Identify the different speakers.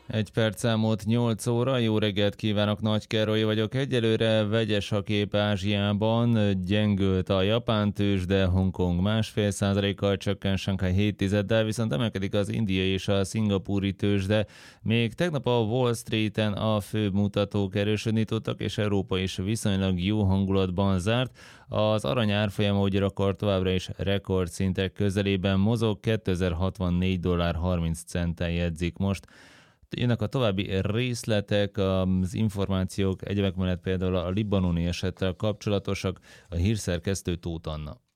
Speaker 1: Egy perc elmúlt 8 óra, jó reggelt kívánok, Nagy Károly vagyok. Egyelőre vegyes a kép Ázsiában, gyengült a japán tőzsde, Hongkong 1,5%-kal csökken, Shanghai 0,7-del, viszont emelkedik az indiai és a szingapúri tőzsde. Még tegnap a Wall Streeten a fő mutatók erősödni tudtak, és Európa is viszonylag jó hangulatban zárt. Az arany árfolyama ugyanakkor továbbra is rekordszintek közelében mozog, $2064,30 jegyzik most. Jönnek a további részletek, az információk, egyebek mellett például a libanoni esettel kapcsolatosak, a hírszerkesztő Tóth Anna.